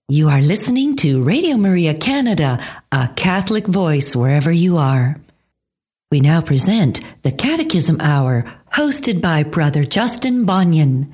You are listening to Radio Maria Canada, a Catholic voice wherever you are. We now present the Catechism Hour, hosted by Brother Justin Bonnion.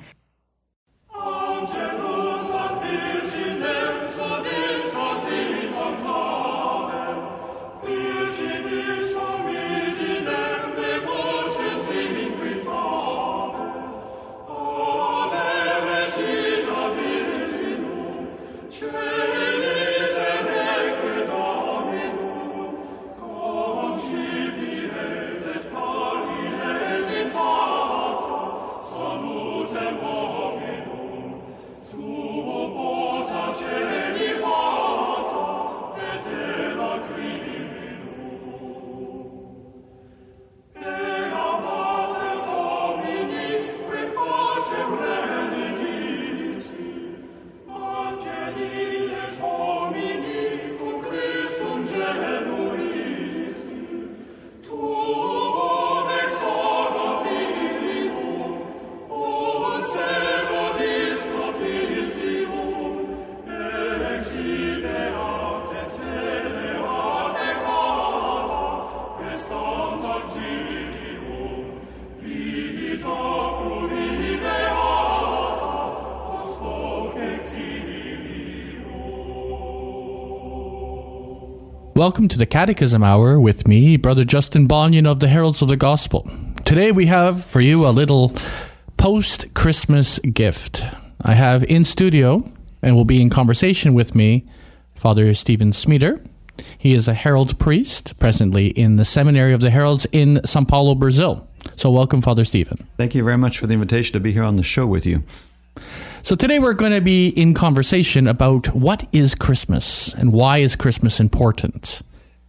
Welcome to the Catechism Hour with me, Brother Justin Bonnion of the Heralds of the Gospel. Today we have for you a little post-Christmas gift. I have in studio, and will be in conversation with me, Father Stephen Smeeder. He is a Herald priest, presently in the Seminary of the Heralds in São Paulo, Brazil. So welcome, Father Stephen. Thank you very much for the invitation to be here on the show with you. So today we're going to be in conversation about what is Christmas and why is Christmas important.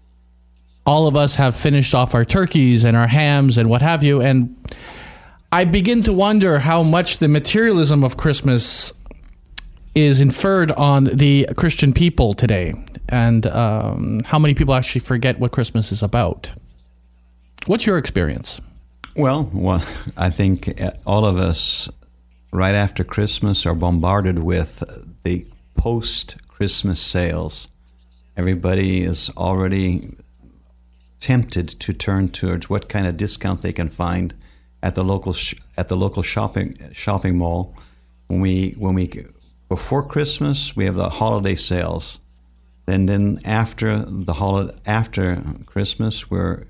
All of us have finished off our turkeys and our hams and what have you, and I begin to wonder how much the materialism of Christmas is inferred on the Christian people today, and how many people actually forget what Christmas is about. What's your experience? Well, I think all of us right after Christmas are bombarded with the post-Christmas sales. Everybody is already tempted to turn towards what kind of discount they can find at the local shopping mall. When we before Christmas, we have the holiday sales. Then after Christmas, we're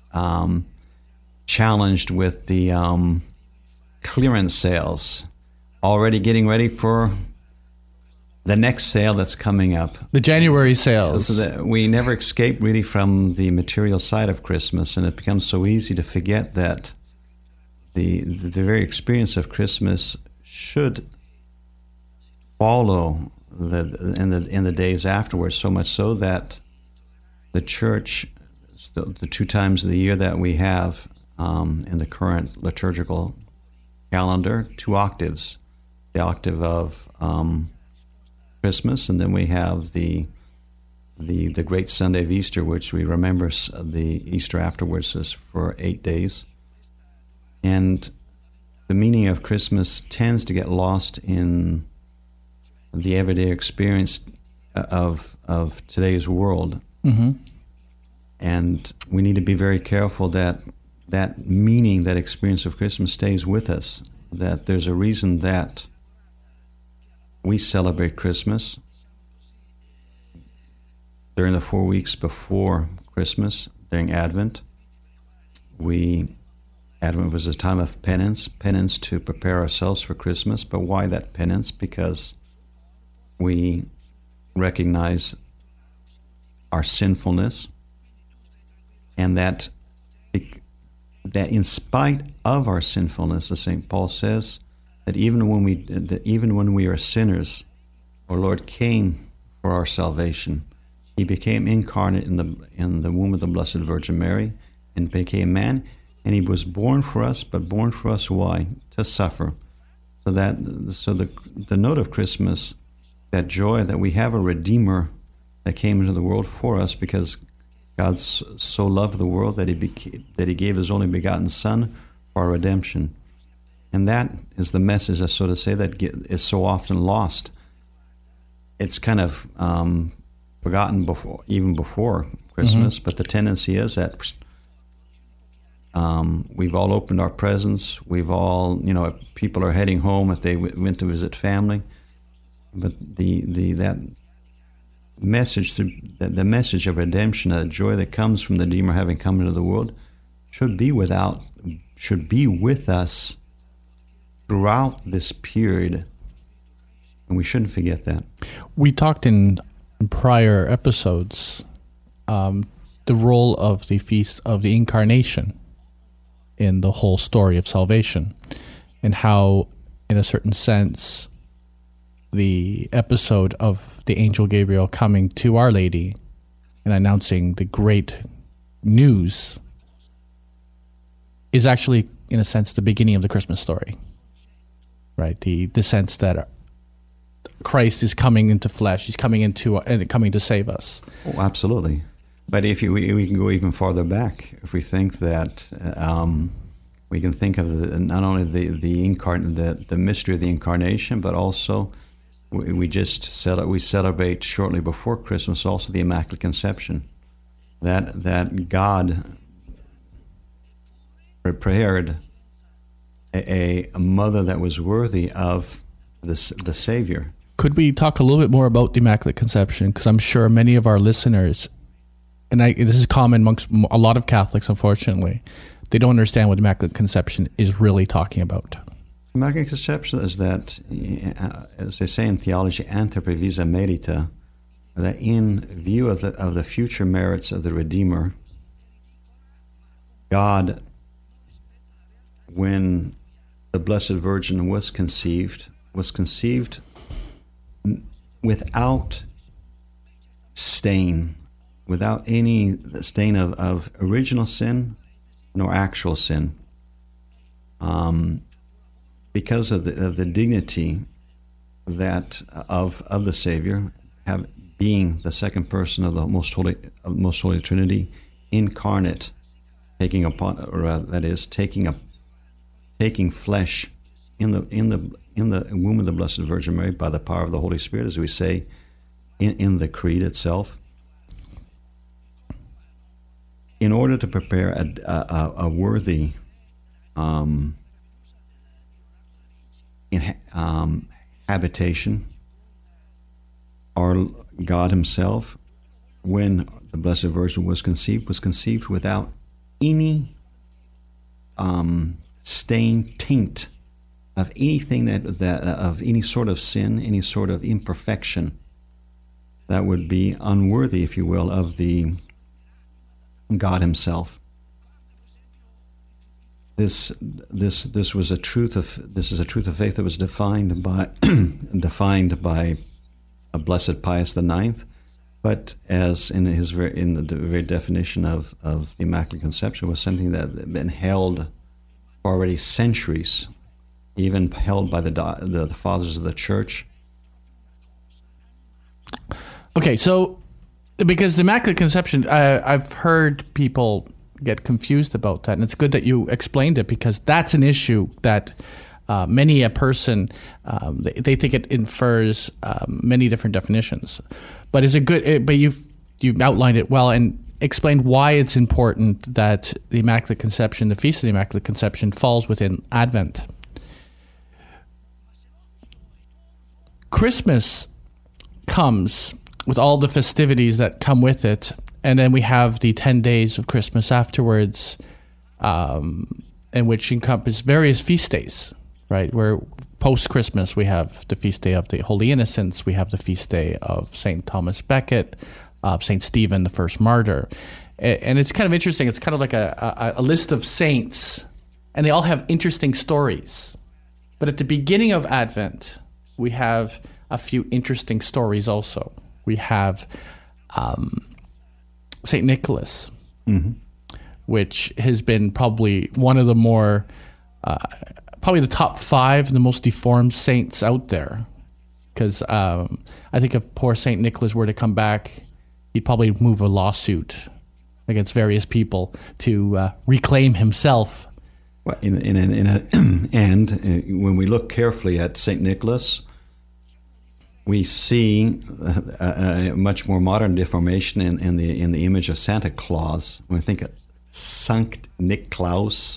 challenged with the clearance sales. Already getting ready for the next sale that's coming up. The January sales. So we never escape really from the material side of Christmas, and it becomes so easy to forget that the very experience of Christmas should follow in the days afterwards, so much so that the church, the 2 times of the year that we have in the current liturgical calendar, 2 octaves. The octave of Christmas, and then we have the great Sunday of Easter, which we remember the Easter afterwards is for 8 days. And the meaning of Christmas tends to get lost in the everyday experience of today's world. Mm-hmm. And we need to be very careful that meaning, that experience of Christmas stays with us, that there's a reason that we celebrate Christmas during the 4 weeks before Christmas, during Advent. Advent was a time of penance to prepare ourselves for Christmas. But why that penance? Because we recognize our sinfulness, and that in spite of our sinfulness, as St. Paul says, that even when we are sinners, our Lord came for our salvation. He became incarnate in the womb of the Blessed Virgin Mary and became man, and he was born for us. But born for us, why? To suffer. So the note of Christmas, that joy that we have a Redeemer that came into the world for us, because God so loved the world that he gave his only begotten Son for our redemption. And that is the message, so to say, that is so often lost it's kind of forgotten even before Christmas. But the tendency is that we've all opened our presents. We've all, people are heading home if they went to visit family. But that message, the message of redemption, the joy that comes from the Redeemer having come into the world, should be with us throughout this period, and we shouldn't forget that. We talked in prior episodes the role of the Feast of the Incarnation in the whole story of salvation, and how, in a certain sense, the episode of the angel Gabriel coming to Our Lady and announcing the great news is actually, in a sense, the beginning of the Christmas story, right? The sense that Christ is coming into flesh; He's coming to save us. Oh, absolutely. But if we can go even farther back, if we think that we can think of not only the mystery of the Incarnation, but also we celebrate shortly before Christmas also the Immaculate Conception, that God prepared a mother that was worthy of the Savior. Could we talk a little bit more about the Immaculate Conception? Because I'm sure many of our listeners, and this is common amongst a lot of Catholics, unfortunately, they don't understand what Immaculate Conception is really talking about. Immaculate Conception is that, as they say in theology, ante praevisa merita, that in view of the future merits of the Redeemer, God, when the Blessed Virgin was conceived without stain, without any stain of original sin nor actual sin, because of the dignity that of the Savior, being the second person of the Most Holy Trinity, incarnate, taking flesh in the womb of the Blessed Virgin Mary by the power of the Holy Spirit, as we say in the Creed itself, in order to prepare a worthy habitation. Our God Himself, when the Blessed Virgin was conceived without any stain, taint of anything that of any sort of sin, any sort of imperfection that would be unworthy, if you will, of the God Himself. This is a truth of faith that was defined by a Blessed Pius IX, but as in the very definition of the Immaculate Conception, was something that had been held for already centuries, even held by the fathers of the Church. Okay, so because the Immaculate Conception, I've heard people get confused about that, and it's good that you explained it, because that's an issue that many a person they think it infers many different definitions. But is it good? But you've outlined it well and explained why it's important that the Immaculate Conception, the Feast of the Immaculate Conception, falls within Advent. Christmas comes with all the festivities that come with it, and then we have the 10 days of Christmas afterwards, in which encompass various feast days, right? Where post-Christmas we have the feast day of the Holy Innocents, we have the feast day of St. Thomas Becket, St. Stephen, the first martyr. And it's kind of interesting. It's kind of like a list of saints, and they all have interesting stories. But at the beginning of Advent, we have a few interesting stories also. We have St. Nicholas, which has been probably one of the more, probably the top 5, the most deformed saints out there. Because I think if poor St. Nicholas were to come back, he'd probably move a lawsuit against various people to reclaim himself. Well, and when we look carefully at St. Nicholas, we see a much more modern deformation in the image of Santa Claus. When we think of Sankt Niklaus,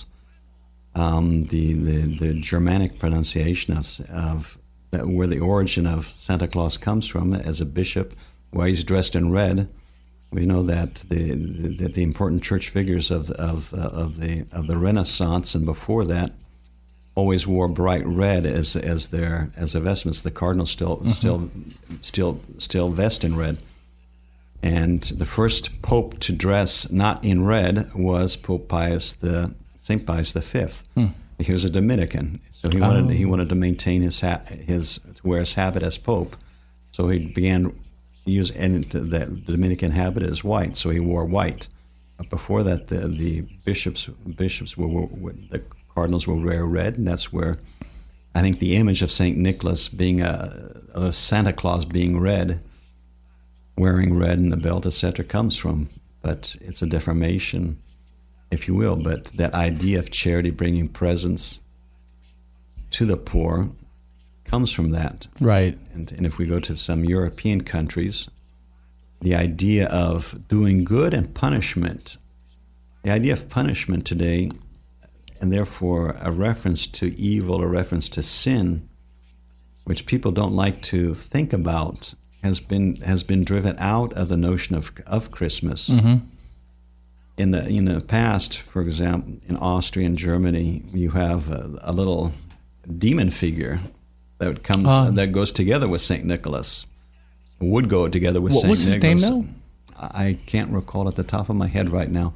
the Germanic pronunciation of where the origin of Santa Claus comes from, as a bishop, why he's dressed in red. We know that the important church figures of the Renaissance and before that always wore bright red as their vestments. The cardinals still vest in red. And the first pope to dress not in red was St. Pius V. He was a Dominican, so he wanted to maintain to wear his habit as pope. So he began use, and the Dominican habit is white, so he wore white. But before that, the bishops the cardinals will wear red, and that's where I think the image of Saint Nicholas being a Santa Claus being red, wearing red in the belt, etc., comes from. But it's a deformation, if you will. But that idea of charity, bringing presents to the poor, comes from that. Right. And if we go to some European countries, the idea of doing good and punishment, the idea of punishment today, and therefore a reference to evil, a reference to sin, which people don't like to think about, has been driven out of the notion of Christmas. Mm-hmm. In the past, for example, in Austria and Germany, you have a little demon figure that goes together with Saint Nicholas. Would go together with Saint Nicholas. What's his name now? I can't recall at the top of my head right now.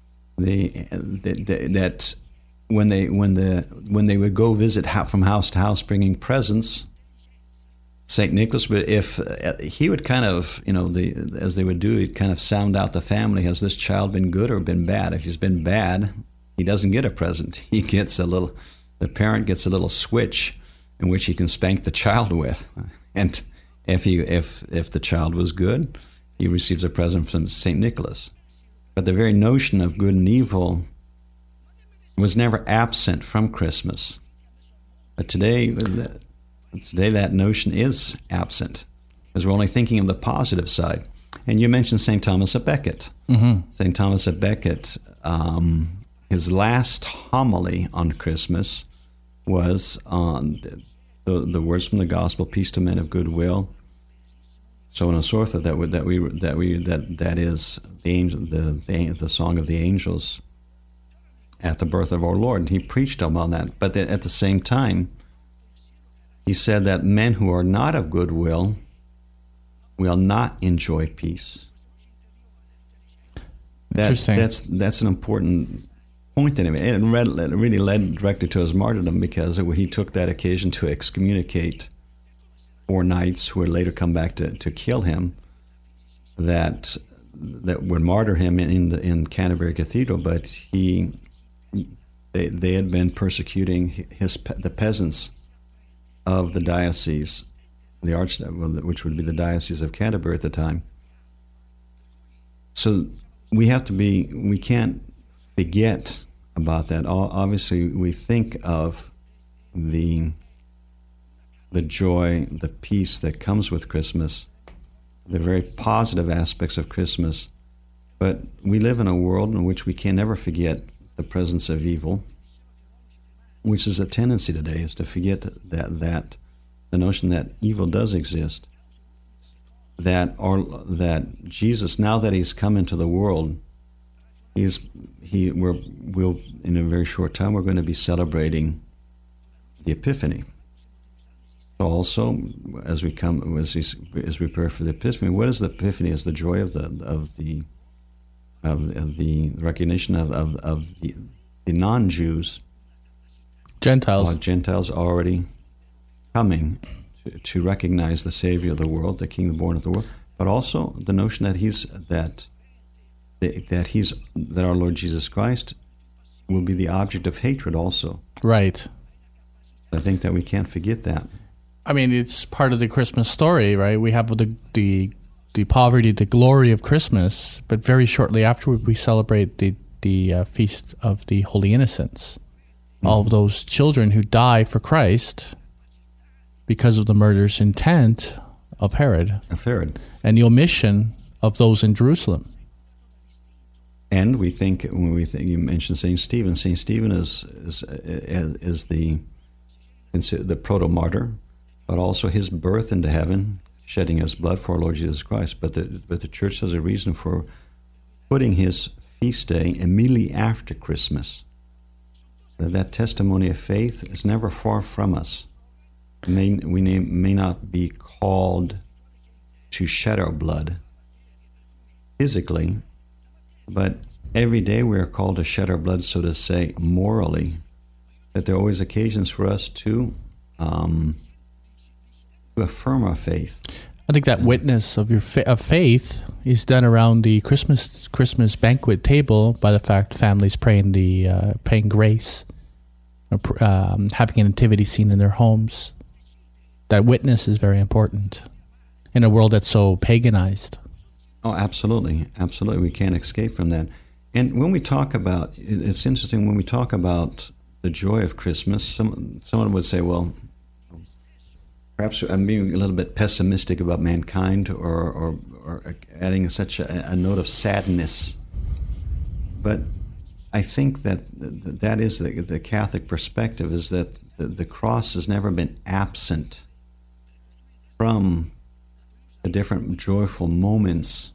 That when they would go visit from house to house bringing presents, Saint Nicholas, but if he would kind of, as they would do, he'd kind of sound out the family. Has this child been good or been bad? If he's been bad, he doesn't get a present. The parent gets a little switch in which he can spank the child with. And if the child was good, he receives a present from Saint Nicholas. But the very notion of good and evil was never absent from Christmas. But today that notion is absent, because we're only thinking of the positive side. And you mentioned St. Thomas of Becket. Mm-hmm. St. Thomas of Becket, his last homily on Christmas was on the words from the Gospel: "Peace to men of good will," so on and so forth. That is the song of the angels at the birth of our Lord, and he preached about that. But at the same time, he said that men who are not of good will not enjoy peace. Interesting. That's an important point in him. It really led directly to his martyrdom, because he took that occasion to excommunicate 4 knights who would later come back to kill him, that would martyr him in Canterbury Cathedral. But they had been persecuting the peasants of the diocese, which would be the Diocese of Canterbury at the time. So we can't forget about that. Obviously, we think of the joy, the peace that comes with Christmas, the very positive aspects of Christmas, but we live in a world in which we can never forget the presence of evil, which is a tendency today, is to forget that the notion that evil does exist, that Jesus, now that he's come into the world, we'll in a very short time, we're going to be celebrating the Epiphany. So also, as we prepare for the Epiphany, what is the Epiphany? Is the joy of the recognition of the non-Jews, Gentiles already coming to recognize the Savior of the world, the King born of the world, but also the notion that our Lord Jesus Christ will be the object of hatred also. Right. I think that we can't forget that. I mean, it's part of the Christmas story, right? We have the poverty, the glory of Christmas, but very shortly afterward we celebrate the Feast of the Holy Innocents. Mm-hmm. All of those children who die for Christ because of the murderous intent of Herod, and the omission of those in Jerusalem. And when we think you mentioned Saint Stephen. Saint Stephen is the proto-martyr, but also his birth into heaven, shedding his blood for our Lord Jesus Christ. But the church has a reason for putting his feast day immediately after Christmas. That testimony of faith is never far from us. We may not be called to shed our blood physically, but every day we are called to shed our blood, so to say, morally. That there are always occasions for us to affirm our faith. I think that witness of your of faith is done around the Christmas banquet table by the fact families praying grace, having a nativity scene in their homes. That witness is very important in a world that's so paganized. Oh, absolutely. Absolutely. We can't escape from that. And when we talk about, it's interesting, when we talk about the joy of Christmas, someone would say, well, perhaps I'm being a little bit pessimistic about mankind or adding such a note of sadness. But I think that is the Catholic perspective, is that the cross has never been absent from the different joyful moments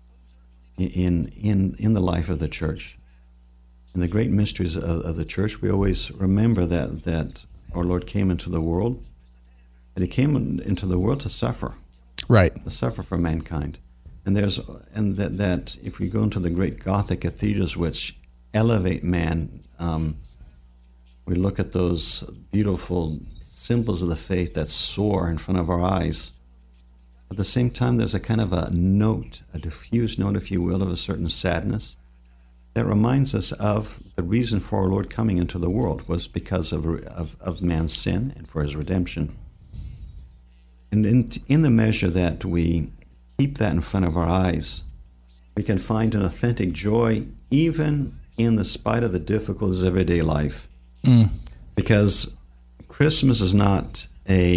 in the life of the church. In the great mysteries of the church, we always remember that our Lord came into the world, that he came into the world to suffer. Right. To suffer for mankind. And that if we go into the great Gothic cathedrals which elevate man, we look at those beautiful symbols of the faith that soar in front of our eyes. At the same time, there's a kind of a diffused note, if you will, of a certain sadness that reminds us of the reason for our Lord coming into the world was because of man's sin and for his redemption. And in the measure that we keep that in front of our eyes, we can find an authentic joy even in the spite of the difficulties of everyday life. Because Christmas is not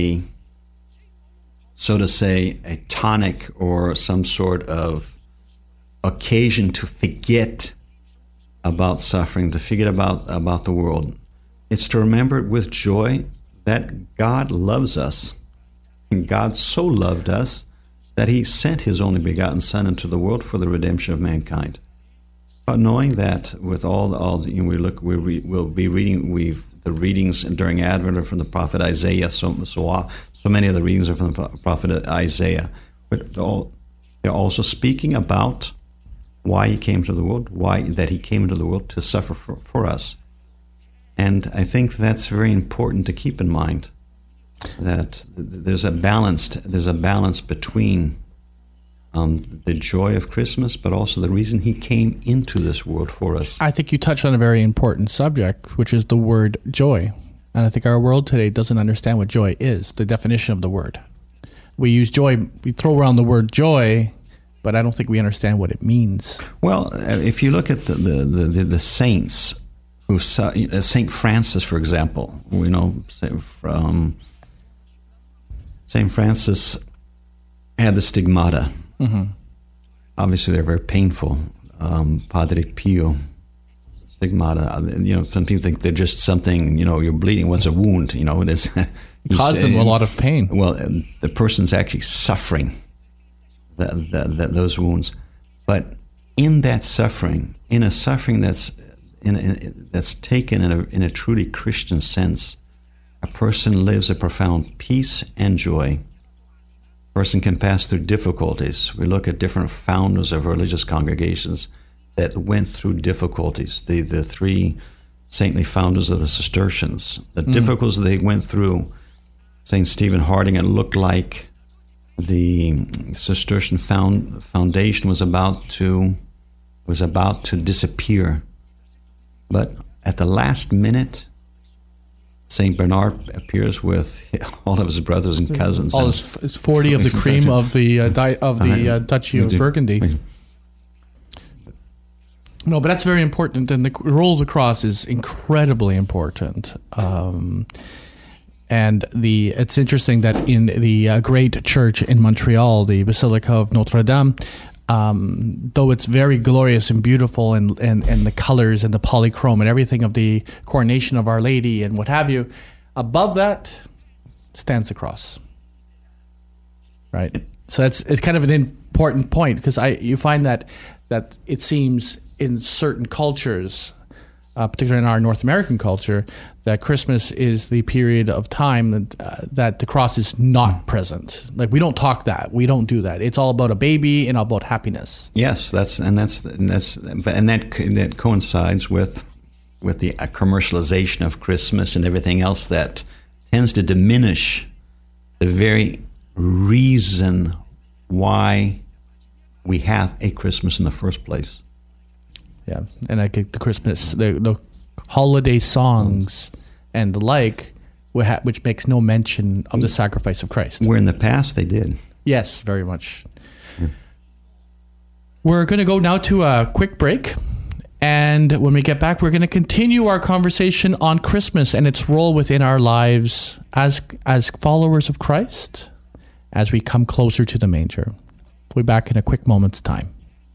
so to say, a tonic or some sort of occasion to forget about suffering, to forget about the world. It's to remember with joy that God loves us. And God so loved us that he sent his only begotten Son into the world for the redemption of mankind. But knowing that with we'll be reading the readings during Advent are from the prophet Isaiah. So many of the readings are from the prophet Isaiah. But they're also speaking about why he came to the world, that he came into the world to suffer for us. And I think that's very important to keep in mind, that there's a balance between the joy of Christmas, but also the reason he came into this world for us. I think you touched on a very important subject, which is the word joy. And I think our world today doesn't understand what joy is, the definition of the word. We use joy, we throw around the word joy, but I don't think we understand what it means. Well, if you look at the saints, Saint Francis, for example, we know from Saint Francis had the stigmata. Mm-hmm. Obviously, they're very painful. Padre Pio, stigmata. Some people think they're just something. You're bleeding. What's a wound? This caused them a lot of pain. Well, the person's actually suffering those wounds, but in that suffering, in a suffering that's taken in a truly Christian sense, a person lives a profound peace and joy. Person can pass through difficulties. We look at different founders of religious congregations that went through difficulties. The three saintly founders of the Cistercians, the difficulties they went through. St. Stephen Harding, it looked like the Cistercian foundation was about to disappear. But at the last minute, St. Bernard appears with all of his brothers and cousins. All his 40 of the cream of the Duchy of Burgundy. No, but that's very important, and the role of the cross is incredibly important. And it's interesting that in the great church in Montreal, the Basilica of Notre Dame, though it's very glorious and beautiful, and the colors and the polychrome and everything of the coronation of Our Lady and what have you, above that stands the cross. Right? So it's kind of an important point, because you find that it seems in certain cultures, particularly in our North American culture, that Christmas is the period of time that the cross is not present. Like, we don't talk that. We don't do that. It's all about a baby and all about happiness. Yes, that coincides with the commercialization of Christmas and everything else that tends to diminish the very reason why we have a Christmas in the first place. Yeah, and I get the Christmas, the holiday songs and the like, which makes no mention of the sacrifice of Christ. Where in the past they did. Yes, very much. Yeah. We're going to go now to a quick break. And when we get back, we're going to continue our conversation on Christmas and its role within our lives as followers of Christ as we come closer to the manger. We'll be back in a quick moment's time.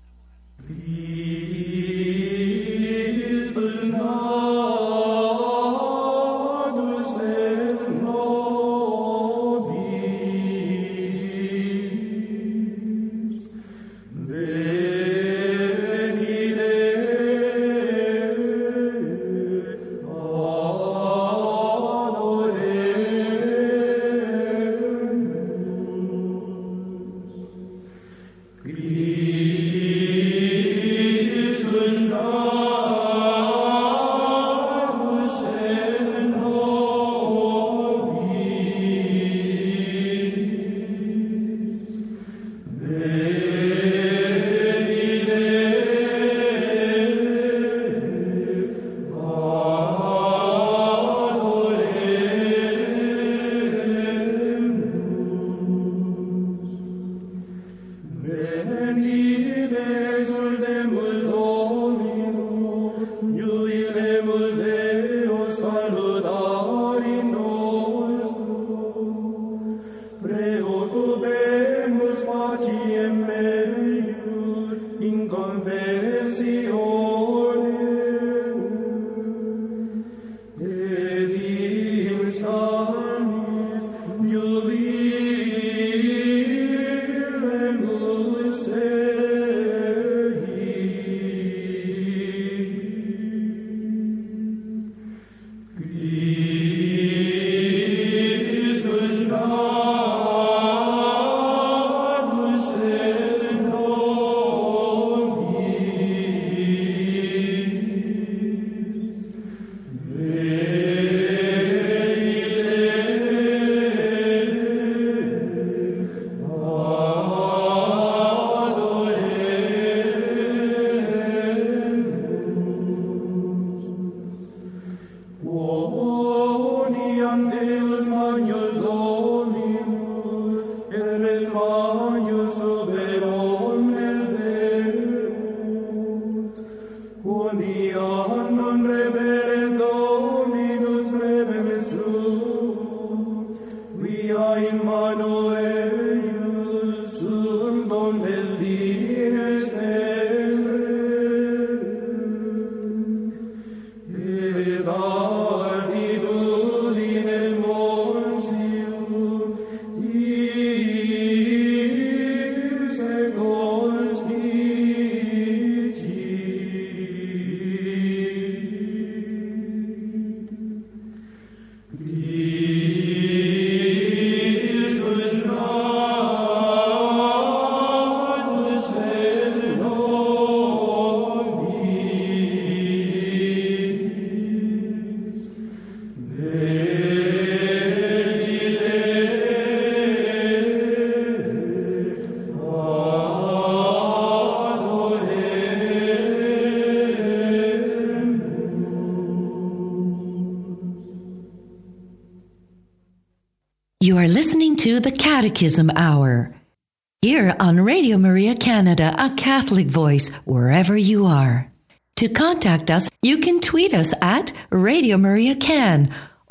You are listening to the Catechism Hour, here on Radio Maria Canada, a Catholic voice wherever you are. To contact us, you can tweet us at Radio Maria Can,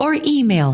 or email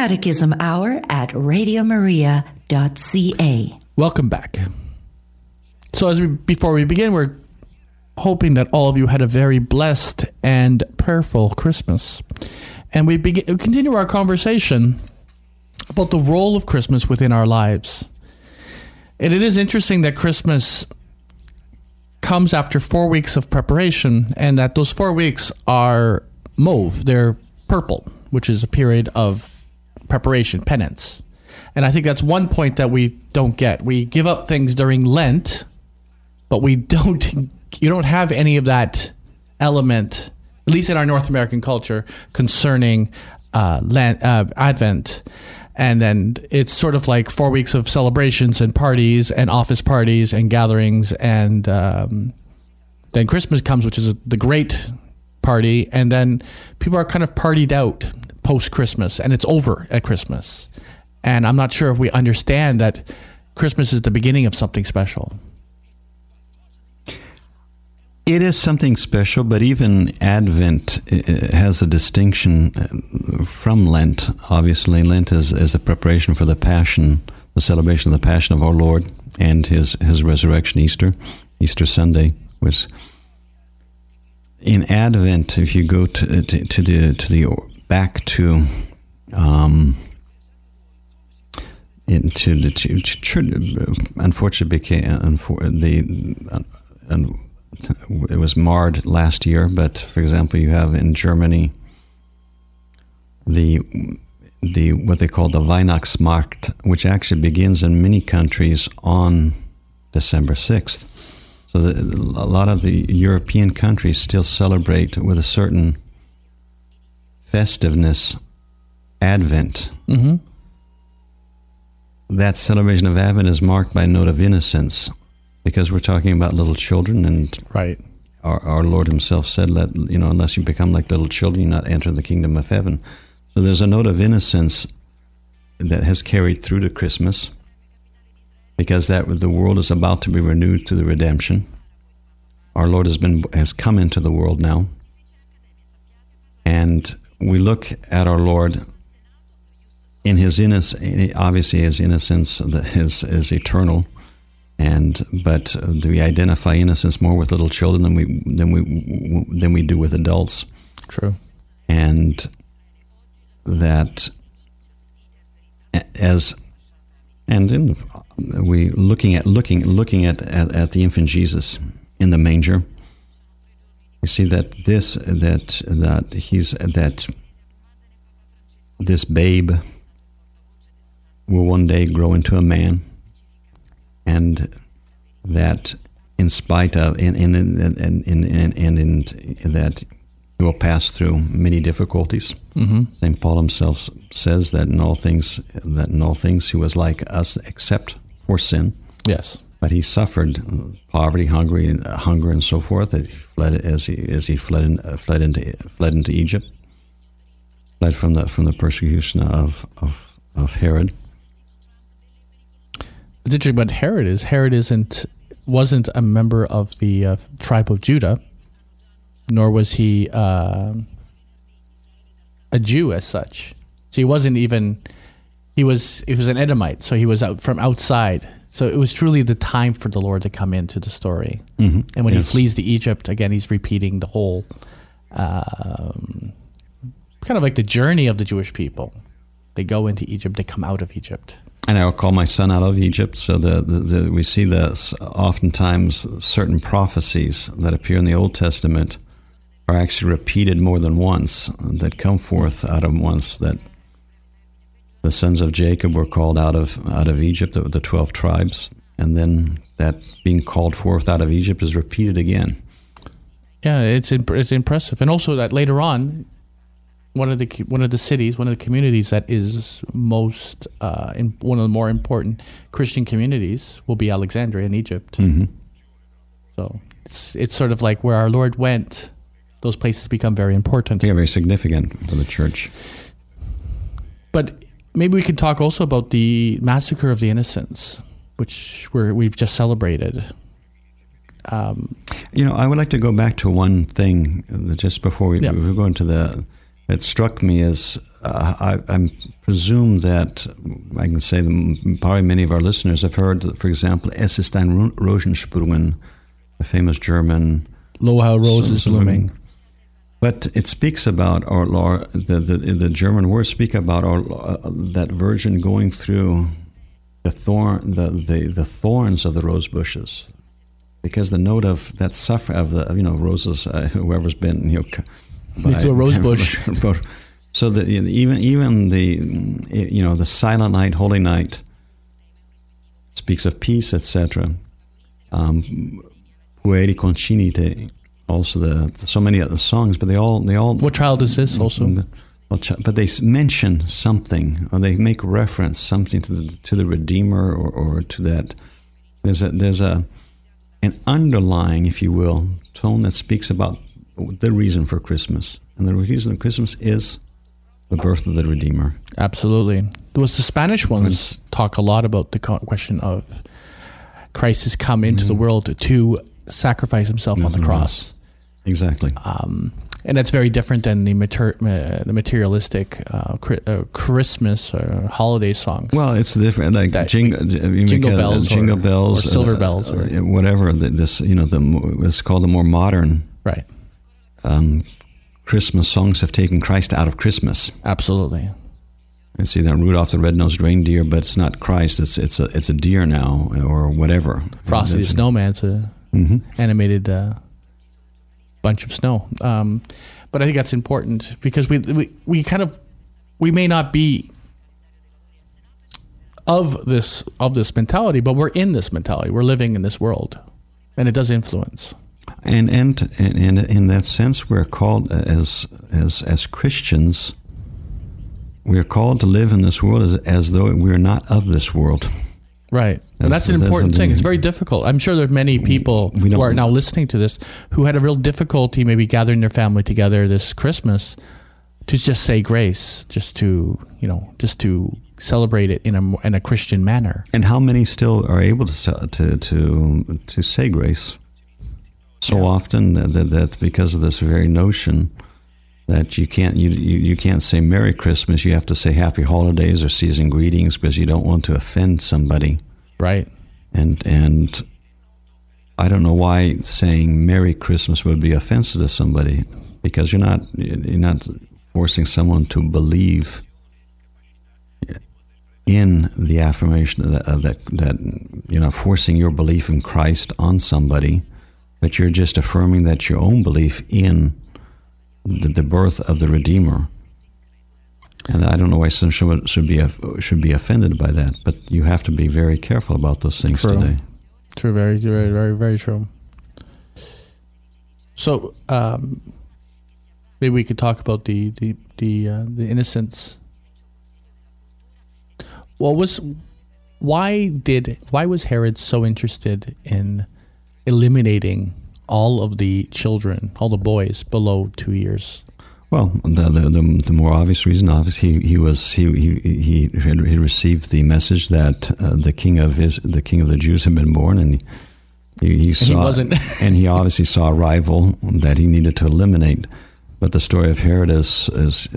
catechismhour@radiomaria.ca. Welcome back. So before we begin, we're hoping that all of you had a very blessed and prayerful Christmas. And we continue our conversation about the role of Christmas within our lives. And it is interesting that Christmas comes after 4 weeks of preparation, and that those 4 weeks are mauve. They're purple, which is a period of preparation, penance. And I think that's one point that we don't get. We give up things during Lent, but you don't have any of that element, at least in our North American culture, concerning Advent. And then it's sort of like 4 weeks of celebrations and parties and office parties and gatherings. And then Christmas comes, which is the great party. And then people are kind of partied out post-Christmas, and it's over at Christmas. And I'm not sure if we understand that Christmas is the beginning of something special. It is something special, but even Advent has a distinction from Lent. Obviously, Lent is a preparation for the Passion, the celebration of the Passion of our Lord and His resurrection, Easter Sunday. Which in Advent, if you go back to into the church, unfortunately, it was marred last year, but for example, you have in Germany the what they call the Weihnachtsmarkt, which actually begins in many countries on December 6th. So a lot of the European countries still celebrate with a certain festiveness Advent. Mm-hmm. That celebration of Advent is marked by a note of innocence, because we're talking about little children, and right. Our Lord Himself said, unless you become like little children, you not enter the kingdom of heaven. So there's a note of innocence that has carried through to Christmas, because that the world is about to be renewed through the redemption. Our Lord has come into the world now, and we look at our Lord in His innocence. Obviously, His innocence is eternal. But do we identify innocence more with little children than we do with adults? True. And that we looking at the infant Jesus in the manger, we see that this babe will one day grow into a man. And that, in spite of, that he will pass through many difficulties. Mm-hmm. St. Paul himself says that in all things he was like us, except for sin. Yes, but he suffered poverty, hunger, and so forth. That he fled as he fled into Egypt, fled from the persecution of Herod. It's interesting, but Herod wasn't a member of the tribe of Judah, nor was he a Jew as such. So he wasn't even. He was an Edomite, so he was out from outside. So it was truly the time for the Lord to come into the story. Mm-hmm. And when he flees to Egypt, again, he's repeating the whole kind of like the journey of the Jewish people. They go into Egypt, they come out of Egypt. And I will call my son out of Egypt. So we see that oftentimes certain prophecies that appear in the Old Testament are actually repeated more than once, that come forth out of once, that the sons of Jacob were called out of Egypt, the 12 tribes, and then that being called forth out of Egypt is repeated again. Yeah, it's impressive. And also that later on, one of the communities that is most one of the more important Christian communities will be Alexandria in Egypt. Mm-hmm. So it's sort of like where our Lord went, those places become very important. They are very significant for the church. But maybe we could talk also about the Massacre of the Innocents, which we've just celebrated. I would like to go back to one thing just before we go into it struck me as I presume that I can say probably many of our listeners have heard, for example, Es ist ein Rosensprungen, a famous German. Lo, how roses blooming. But it speaks about our Lord. The German words speak about that Virgin going through the thorns of the rose bushes, because the note of that suffering of the roses. Whoever's been into a rose bush. So that even the silent night, holy night, speaks of peace, etc. Pueri concinite. Also, so many other songs, but they all. What child is this? Also, but they mention something, or they make reference something to the Redeemer, or to that. There's an underlying, if you will, tone that speaks about the reason for Christmas, and the reason of Christmas is the birth of the Redeemer. Absolutely. There was the Spanish ones talk a lot about the question of Christ has come into the world to sacrifice himself on the cross. Exactly. And that's very different than the materialistic Christmas or holiday songs. Well, it's different, like jingle bells, or silver bells, or whatever. It's called the more modern. Right. Christmas songs have taken Christ out of Christmas. Absolutely. I see that Rudolph the Red-Nosed Reindeer, but it's not Christ. It's a deer now, or whatever. Frosty the Snowman's a animated bunch of snow. But I think that's important because we may not be of this mentality, but we're in this mentality. We're living in this world, and it does influence. And in that sense, we're called as Christians. We are called to live in this world as though we're not of this world. Right. And that's an important thing. It's very difficult. I'm sure there are many people who are now listening to this who had a real difficulty maybe gathering their family together this Christmas to just say grace, just to celebrate it in a Christian manner. And how many still are able to say grace? So often that because of this very notion that you can't say Merry Christmas, you have to say Happy Holidays or Season Greetings because you don't want to offend somebody. Right. And I don't know why saying Merry Christmas would be offensive to somebody, because you're not forcing someone to believe in the affirmation of that you're not forcing your belief in Christ on somebody, but you're just affirming that your own belief in the birth of the Redeemer. And I don't know why someone should be offended by that, but you have to be very careful about those things today. True, very, very, very, very true. So maybe we could talk about the innocence. Why was Herod so interested in eliminating all of the children, all the boys below 2 years? Well, the more obvious reason, obviously, he received the message that the king of the Jews had been born, and he obviously saw a rival that he needed to eliminate. But the story of Herod is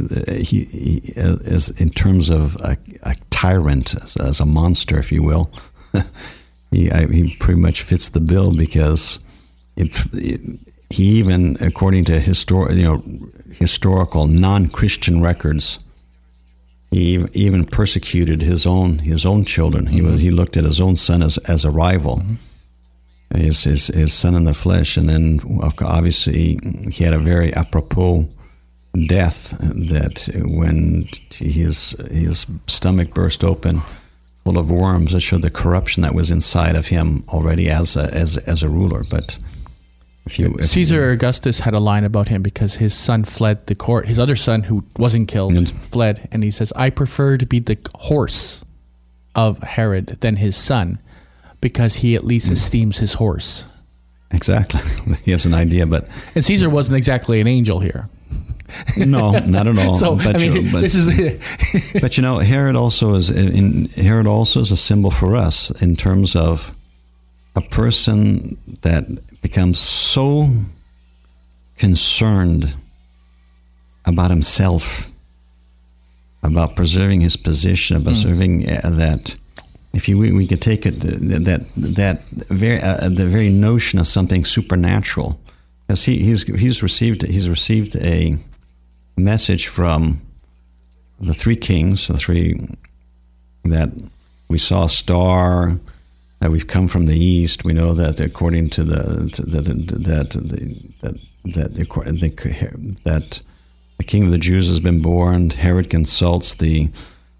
in terms of a tyrant, as a monster, if you will. he pretty much fits the bill, because he even, according to historical non-Christian records, he even persecuted his own children. He looked at his own son as a rival, his son in the flesh. And then obviously he had a very apropos death, that when his stomach burst open full of worms, that showed the corruption that was inside of him already as a ruler. But Caesar Augustus had a line about him because his son fled the court. His other son, who wasn't killed, fled, and he says, "I prefer to be the horse of Herod than his son, because he at least esteems his horse." Exactly. He has an idea, but and Caesar wasn't exactly an angel here. No, not at all. So but this is. But Herod also is a symbol for us in terms of a person that becomes so concerned about himself, about preserving his position, about serving that. If we could take it the very notion of something supernatural, because he's received a message from the three kings, that we saw a star, that we've come from the east. We know that according to that the king of the Jews has been born. Herod consults the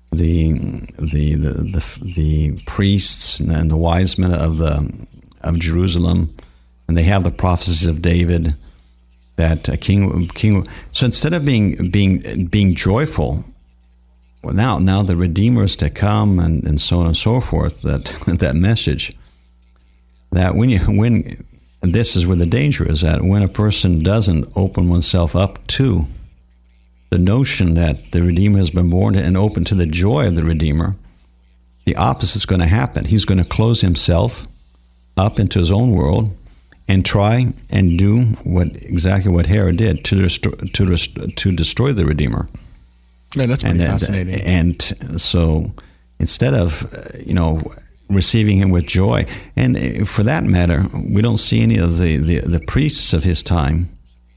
priests and the wise men of Jerusalem, and they have the prophecies of David that a king. So instead of being joyful, well, now the Redeemer is to come, and so on and so forth. That message that when this is where the danger is, that when a person doesn't open oneself up to the notion that the Redeemer has been born and open to the joy of the Redeemer, the opposite is going to happen. He's going to close himself up into his own world and try and do exactly what Herod did to destroy the Redeemer. Yeah, that's pretty fascinating. And so instead of receiving him with joy, and for that matter, we don't see any of the priests of his time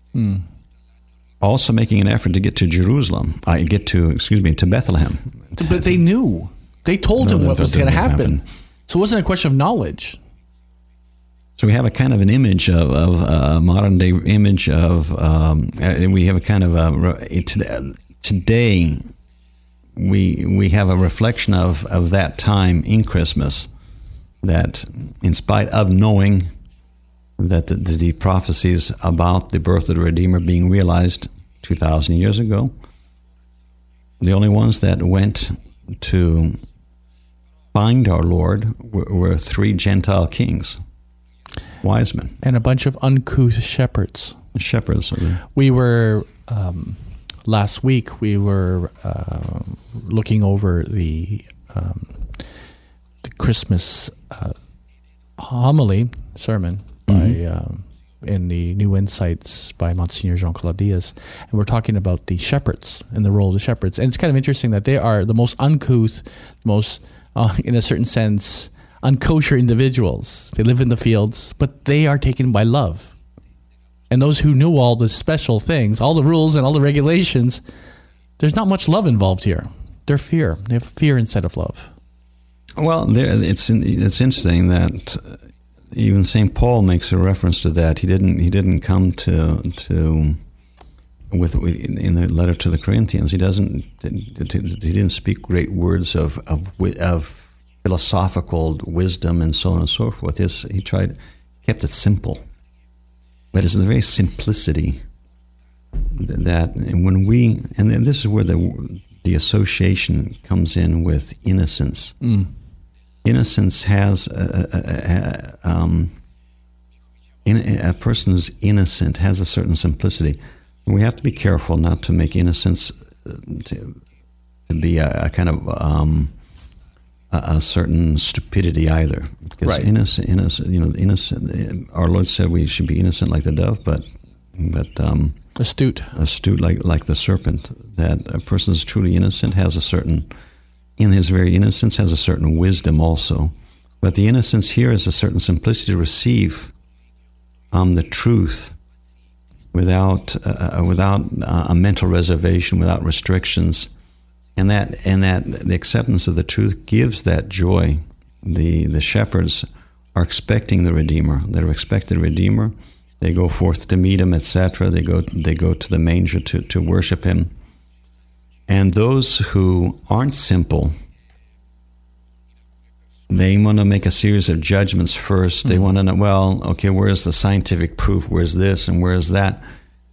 also making an effort to get to Jerusalem, to Bethlehem. But they knew. They told him what was going to happen. So it wasn't a question of knowledge. So we have a kind of an image of a modern day image of, we have a kind of today we have a reflection of that time in Christmas, that in spite of knowing that the prophecies about the birth of the Redeemer being realized 2,000 years ago, the only ones that went to find our Lord were three Gentile kings, wise men. And a bunch of uncouth shepherds. We were, last week, we were looking over the Christmas sermon by in the New Insights by Monsignor Jean-Claude Diaz, and we're talking about the shepherds and the role of the shepherds. And it's kind of interesting that they are the most uncouth, most, in a certain sense, unkosher individuals. They live in the fields, but they are taken by love. And those who knew all the special things, all the rules and all the regulations, there's not much love involved here. They're fear. They have fear instead of love. Well, it's interesting that even St. Paul makes a reference to that. He didn't come to in the letter to the Corinthians. He didn't speak great words of philosophical wisdom and so on and so forth. He kept it simple. But it's the very simplicity that when and then this is where the association comes in with innocence. Innocence has a person who's innocent has a certain simplicity. And we have to be careful not to make innocence to be a kind of a certain stupidity either. Because right. innocent. Our Lord said we should be innocent like the dove, but astute like the serpent. That a person is truly innocent has a certain, in his very innocence, has a certain wisdom also. But the innocence here is a certain simplicity to receive the truth without a mental reservation, without restrictions, and that the acceptance of the truth gives that joy. The shepherds are expecting the Redeemer. They're expecting the Redeemer. They go forth to meet him, etc. They go to the manger to worship him. And those who aren't simple, they want to make a series of judgments first. They want to know, well, okay, where's the scientific proof? Where's this and where's that?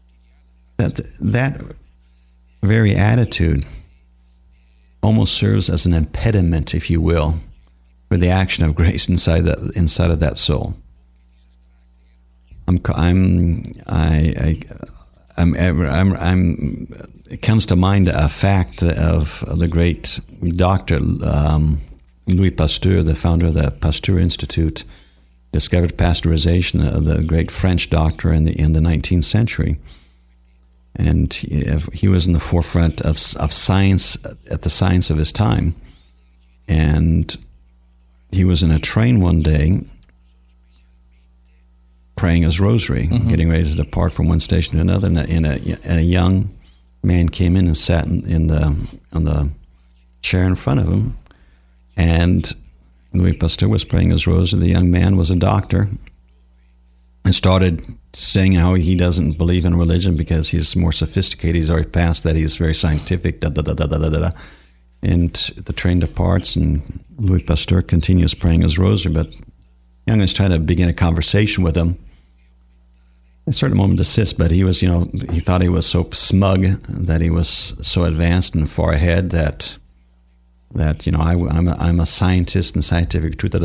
That very attitude almost serves as an impediment, if you will, for the action of grace inside of that soul. It comes to mind a fact of the great doctor Louis Pasteur, the founder of the Pasteur Institute, discovered pasteurization, the great French doctor in the 19th century. and he was in the forefront of science at the science of his time. And he was in a train one day praying his rosary, getting ready to depart from one station to another, and a young man came in and sat on the chair in front of him, and Louis Pasteur was praying his rosary. The young man was a doctor and started saying how he doesn't believe in religion because he's more sophisticated. He's already past that. He's very scientific. And the train departs, and Louis Pasteur continues praying his rosary. But young man's trying to begin a conversation with him. At a certain moment, desist. But he was, he thought he was so smug, that he was so advanced and far ahead that I'm a scientist and scientific truth.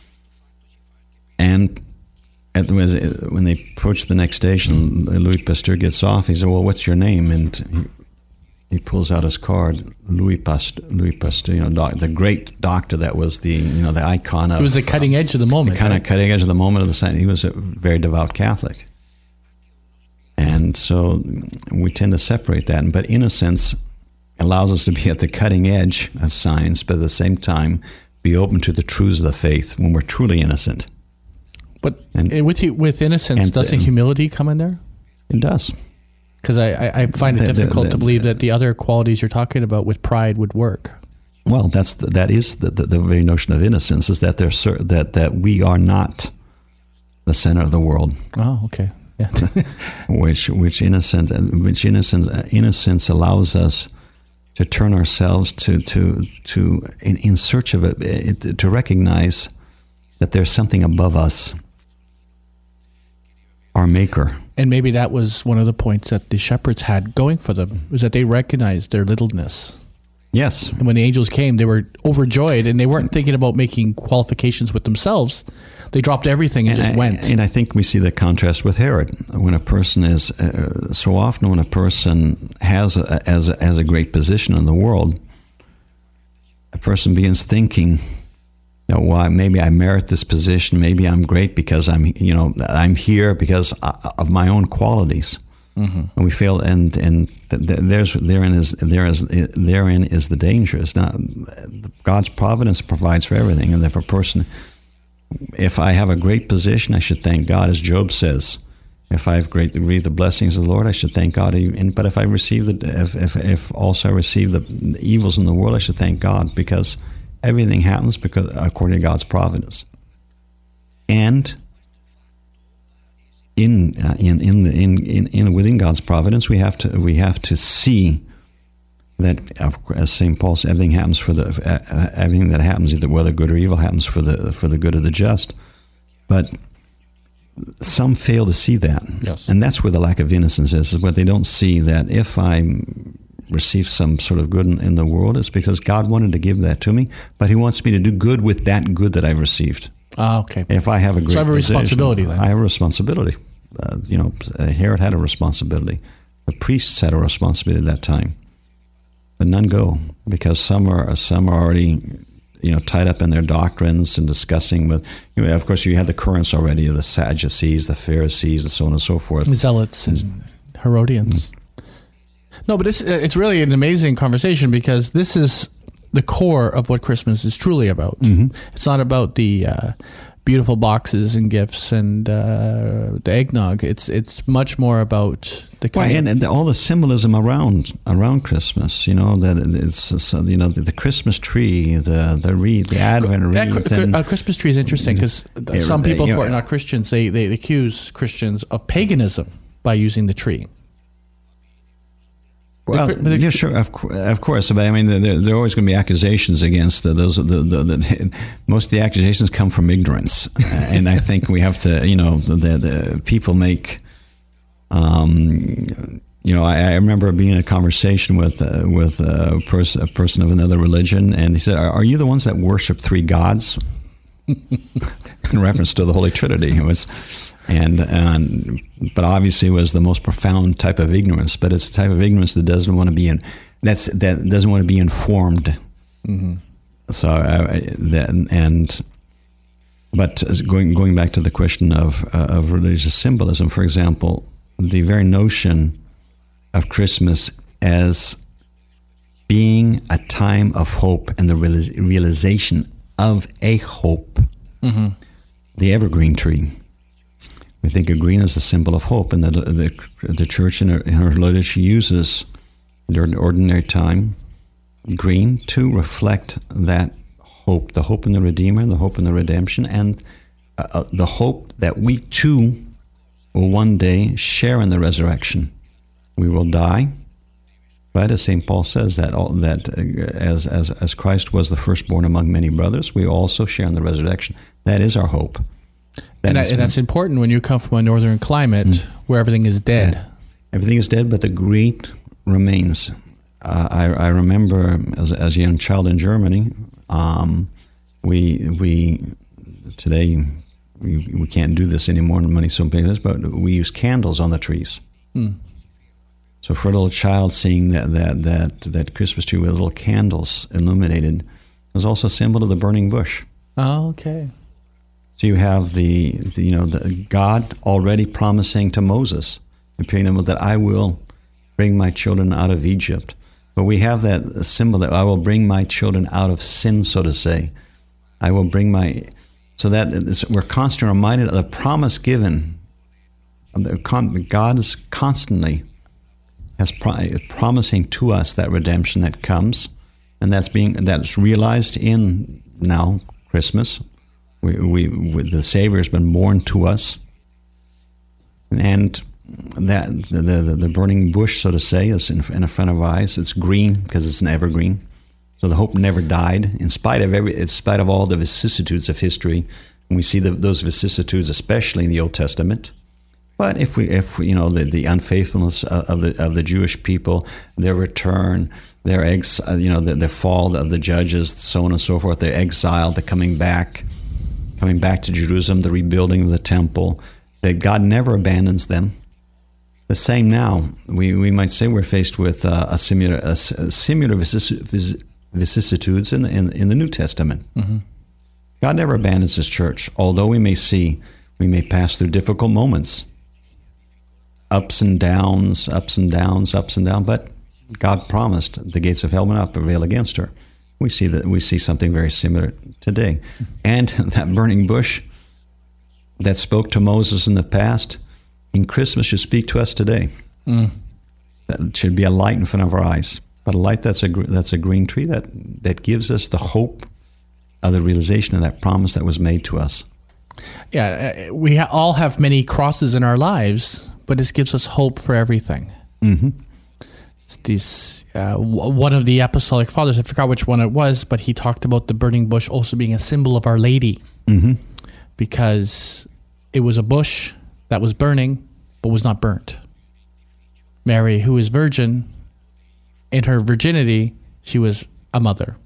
And when they approach the next station, Louis Pasteur gets off. He said, "Well, what's your name?" And he pulls out his card, Louis Pasteur, the great doctor that was the icon of. It was the cutting edge of the moment. The cutting edge of the moment of the science. He was a very devout Catholic, and so we tend to separate that. But innocence allows us to be at the cutting edge of science, but at the same time be open to the truths of the faith when we're truly innocent. But with innocence, doesn't humility come in there? It does. Because I find it difficult to believe that the other qualities you're talking about with pride would work. Well, that is the very notion of innocence, is that that we are not the center of the world. Oh, okay. Yeah. which innocence allows us to turn ourselves to in search of it, to recognize that there's something above us, our Maker. And maybe that was one of the points that the shepherds had going for them, was that they recognized their littleness. Yes. And when the angels came, they were overjoyed, and they weren't thinking about making qualifications with themselves. They dropped everything and just went. And I think we see the contrast with Herod. When a person is, so often when a person has a great position in the world, a person begins thinking, why maybe I merit this position. Maybe I'm great because I'm here because of my own qualities. Mm-hmm. And we fail, and therein is the danger. It's not God's providence provides for everything, and if a person, if I have a great position, I should thank God, as Job says. If I have read the blessings of the Lord, I should thank God. But if I receive if also I receive the evils in the world, I should thank God, because everything happens because according to God's providence. And within God's providence, we have to see that, as St. Paul says, everything happens everything that happens, either whether good or evil, happens for the good of the just. But some fail to see that, yes. And that's where the lack of innocence is what they don't see, that if I receive some sort of good in the world, it's because God wanted to give that to me, but He wants me to do good with that good that I've received. Ah, okay. If I have a great so I have a responsibility position, then. I have a responsibility. Herod had a responsibility. The priests had a responsibility at that time, but none go, because some are already tied up in their doctrines and discussing with. Of course, you have the currents already of the Sadducees, the Pharisees, and so on and so forth. The Zealots and Herodians. No, but it's really an amazing conversation, because this is the core of what Christmas is truly about. Mm-hmm. It's not about the beautiful boxes and gifts and the eggnog. It's much more about the kind and all the symbolism around Christmas. That it's the Christmas tree, the wreath, the Advent wreath. A Christmas tree is interesting, because some people who are not Christians, they accuse Christians of paganism by using the tree. Well, yeah, sure, of course. But I mean, there are always going to be accusations against those. Most of the accusations come from ignorance, and I think we have to, that people make. I remember being in a conversation with a person of another religion, and he said, "Are you the ones that worship three gods?" In reference to the Holy Trinity, it was. But obviously it was the most profound type of ignorance. But it's a type of ignorance that doesn't want to be that doesn't want to be informed. Mm-hmm. So but going back to the question of religious symbolism, for example, the very notion of Christmas as being a time of hope and the realization of a hope. Mm-hmm. The evergreen tree. We think of green as a symbol of hope, and the church in her liturgy uses during the ordinary time green to reflect that hope, the hope in the Redeemer, the hope in the redemption, and the hope that we too will one day share in the resurrection. We will die, but as St. Paul says, that as Christ was the firstborn among many brothers, we also share in the resurrection. That is our hope. And that's important when you come from a northern climate where everything is dead. Yeah. Everything is dead, but the green remains. I remember as a young child in Germany, we today we can't do this anymore. Money so famous, but we use candles on the trees. So for a little child, seeing that Christmas tree with little candles illuminated was also a symbol of the burning bush. Oh, okay. So you have the God already promising to Moses, appearing to him that I will bring my children out of Egypt. But we have that symbol that I will bring my children out of sin, so to say. I will bring so that we're constantly reminded of the promise given. God is constantly promising to us that redemption that comes, and that's realized in now Christmas. The Savior has been born to us, and that the burning bush, so to say, is in front of our eyes. It's green because it's an evergreen, so the hope never died in spite of all the vicissitudes of history. And we see those vicissitudes, especially in the Old Testament. But if the unfaithfulness of the Jewish people, their return, their the fall of the judges, so on and so forth, their exile, the coming back to Jerusalem, the rebuilding of the temple, that God never abandons them. The same now. We might say we're faced with similar vicissitudes in the New Testament. Mm-hmm. God never abandons His church, although we may pass through difficult moments, ups and downs, but God promised the gates of hell will not prevail against her. We see something very similar today. And that burning bush that spoke to Moses in the past, in Christmas should speak to us today. That should be a light in front of our eyes. But a light that's a green tree that gives us the hope of the realization of that promise that was made to us. Yeah, we all have many crosses in our lives, but this gives us hope for everything. Mm-hmm. It's these one of the apostolic fathers, I forgot which one it was, but he talked about the burning bush also being a symbol of Our Lady, because it was a bush that was burning but was not burnt. Mary, who is virgin, in her virginity, she was a mother.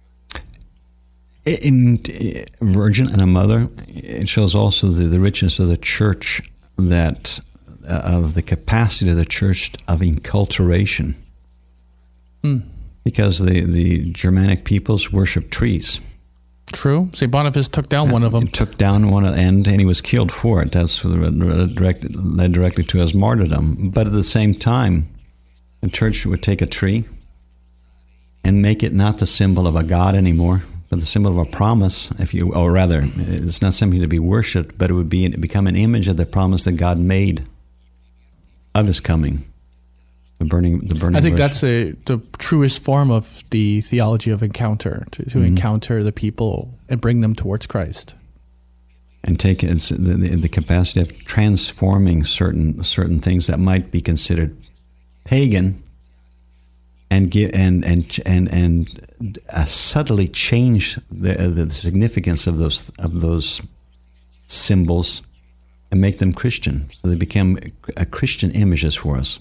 In virgin and a mother, it shows also the richness of the church, that of the capacity of the church of enculturation. Because the Germanic peoples worship trees. True. St. Boniface took down one of them. He took down one, and he was killed for it. That's led directly to his martyrdom. But at the same time, the church would take a tree and make it not the symbol of a god anymore, but the symbol of a promise. Or rather, it's not something to be worshipped, but it would become an image of the promise that God made of His coming. The burning. I think that's the truest form of the theology of encounter, to encounter the people and bring them towards Christ, and take the capacity of transforming certain things that might be considered pagan, and subtly change the significance of those symbols and make them Christian, so they become Christian images for us.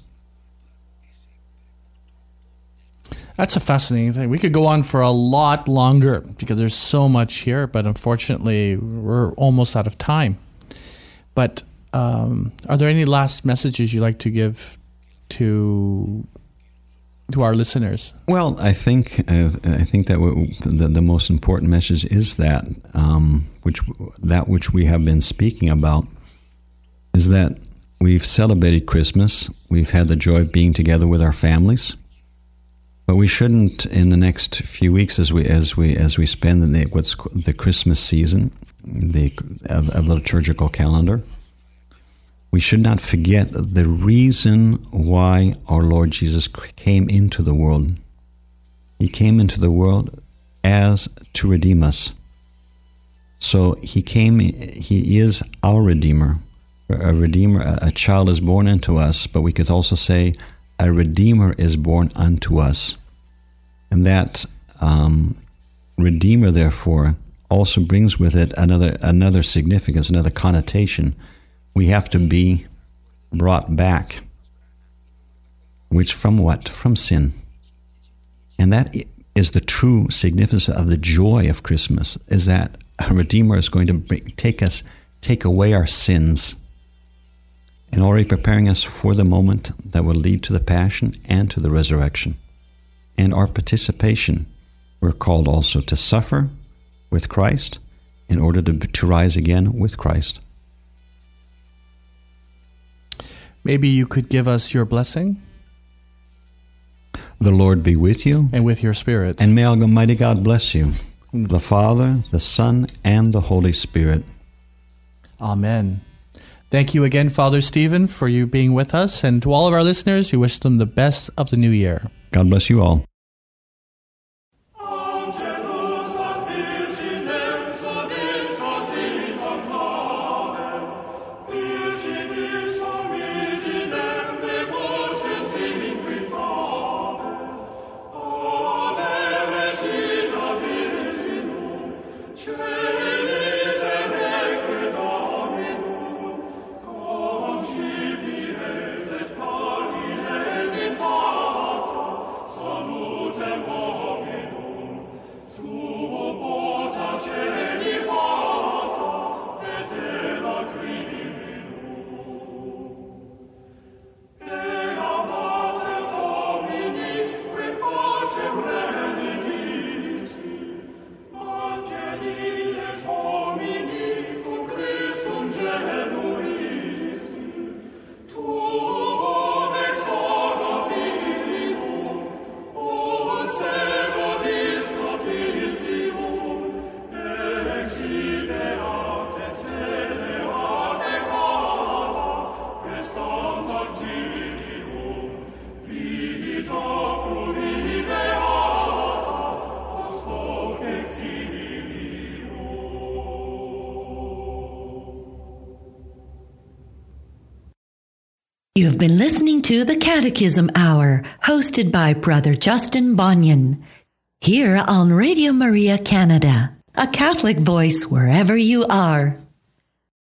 That's a fascinating thing. We could go on for a lot longer because there's so much here, but unfortunately, we're almost out of time. But are there any last messages you'd like to give to our listeners? Well, I think that the most important message is that which we have been speaking about, is that we've celebrated Christmas. We've had the joy of being together with our families. But we shouldn't, in the next few weeks, as we spend what's the Christmas season, of the liturgical calendar, we should not forget the reason why our Lord Jesus came into the world. He came into the world as to redeem us. So he is our Redeemer. A Redeemer, a child is born unto us, but we could also say a Redeemer is born unto us. And that Redeemer, therefore, also brings with it another significance, another connotation. We have to be brought back. Which from what? From sin. And that is the true significance of the joy of Christmas, is that a Redeemer is going to take away our sins, and already preparing us for the moment that will lead to the Passion and to the resurrection. And our participation, we're called also to suffer with Christ in order to rise again with Christ. Maybe you could give us your blessing? The Lord be with you. And with your spirit. And may Almighty God bless you, the Father, the Son, and the Holy Spirit. Amen. Thank you again, Father Stephen, for you being with us. And to all of our listeners, we wish them the best of the new year. God bless you all. You have been listening to the Catechism Hour, hosted by Brother Justin Bonnion, here on Radio Maria Canada, a Catholic voice wherever you are.